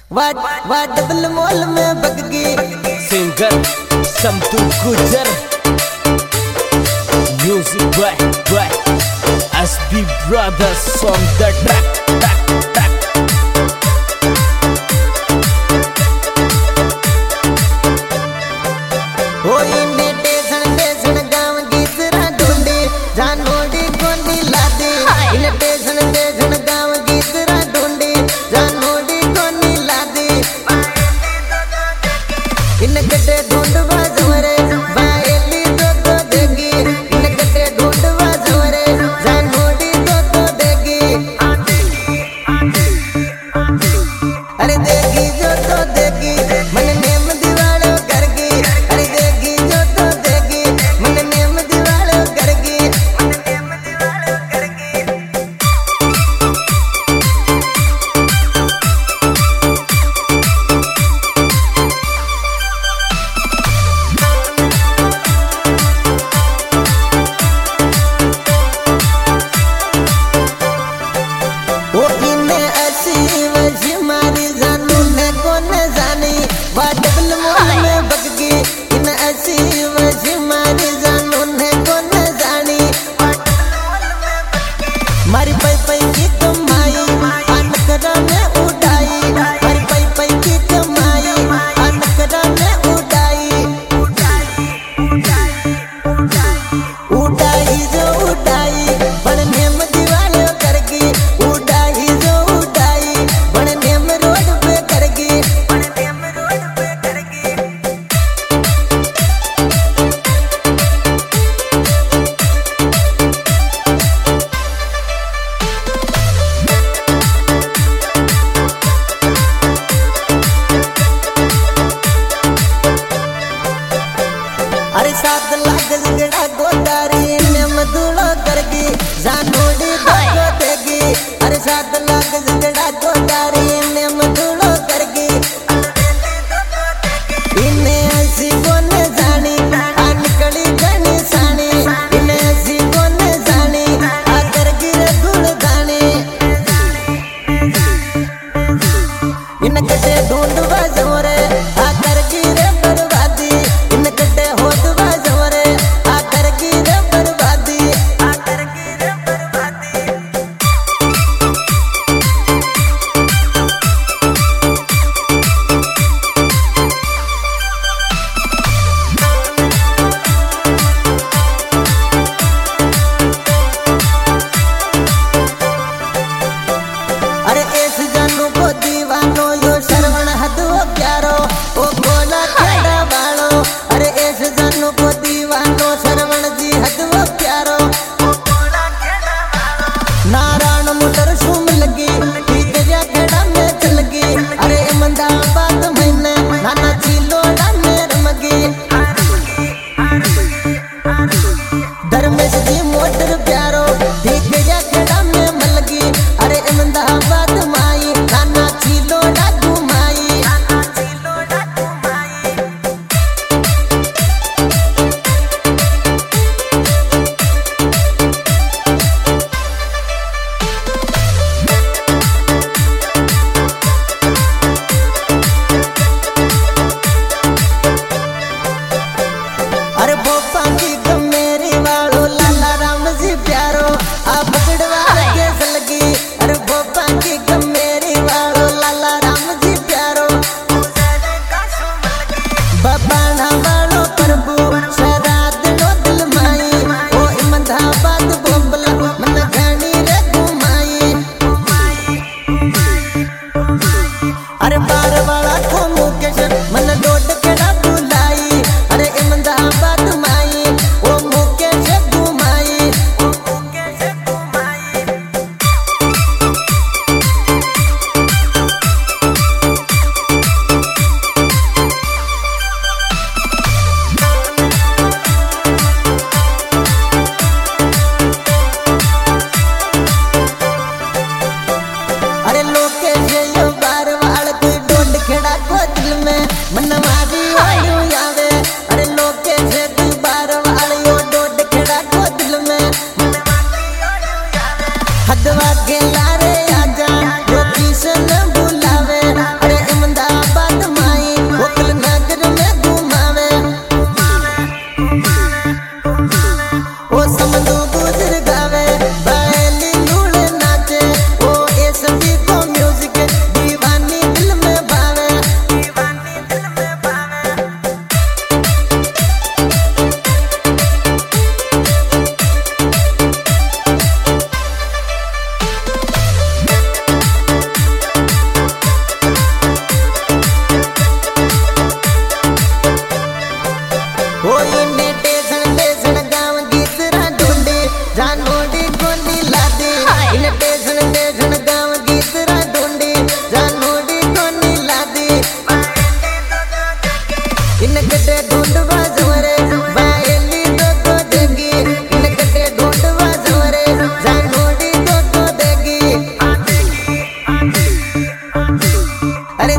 वाट double mall में बगगी singer Santu Gujar music by SP brothers on the track होई नेटे सन गांव गीतरा ढूंढे जानोड़ी कोनी लादे नेटे सन गांव गीतरा ढूंढे जानोड़ी कोनी लादे इन गड्ढे ढूंढवा जोरे बाएली दो देगी इन गड्ढे ढूंढवा जोरे जानोड़ी दो देगी अरे देगी जो तो देगी मन नेम दीवालो करगी अरे देगी जो तो देगी मन नेम दीवालो करगी वो इन्हें ऐसी वजह मारी जानू ने कौन जानी वाटबल मोह में बगगी इन ऐसी वजह मारी जानू ने कौन जानी मारी पई की कमाई अनकरा में उड़ाई मारी पई की कमाई अनकरा में उड़ाई उड़ाई जो उड़ाई बनने में दीवालो करगी उड़ाई जो उड़ाई बनने में रोड पे करगी अरे 7 लाख झगड़ा गोदारी ने मधुड़ो करगी जानोड़ी दो देगी अरे 7 लाख झगड़ा गोदारी ने मधुड़ो करगी इन्हें ऐसी कौन जानी अनकड़ी गणी सानी इन्हें ऐसी कौन जानी आ करगी रे गुड़दानी इन गड्ढे ढूंढवा जोरे आ करगी रे बर्बादी इन गड्ढे होदवा जोरे आ करगी रे बर्बादी आ करगी रे बर्बादी अरे ऐस जानू को दीवानो यो श्रवण हदो प्यारो ओ बोला खेड़ा वालो अरे ऐस जानू को दीवानो श्रवण जी हदो प्यारो नारायण मोटर सुम लगी ठीक जा खेड़ा में चल गई अरे अहमदाबाद महीने नाना चिलोड़ा में रमगी धर्मेश जी मोटर प्यारो ठीक जा खेड़ा में मलगी अरे अहमदाबाद माई नाना चिलोड़ा घुमाई अरे बोपा की गमेरी वालो लाला राम जी प्यारो आ पकड़वा के सलगी अरे बोपा की गमेरी वालो लाला राम जी प्यारो बबाना वालो प्रभु शराद नो दिल माई ओ अहमदाबाद बोंबला मन घणी रे घुमाई अरे बार वाला को मुकेश मन डोड केड़ा बुलाई अरे अहमदाबाद माई ओ मुकेश घुमाई अरे लोकेश यो बार वाल कोई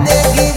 देगी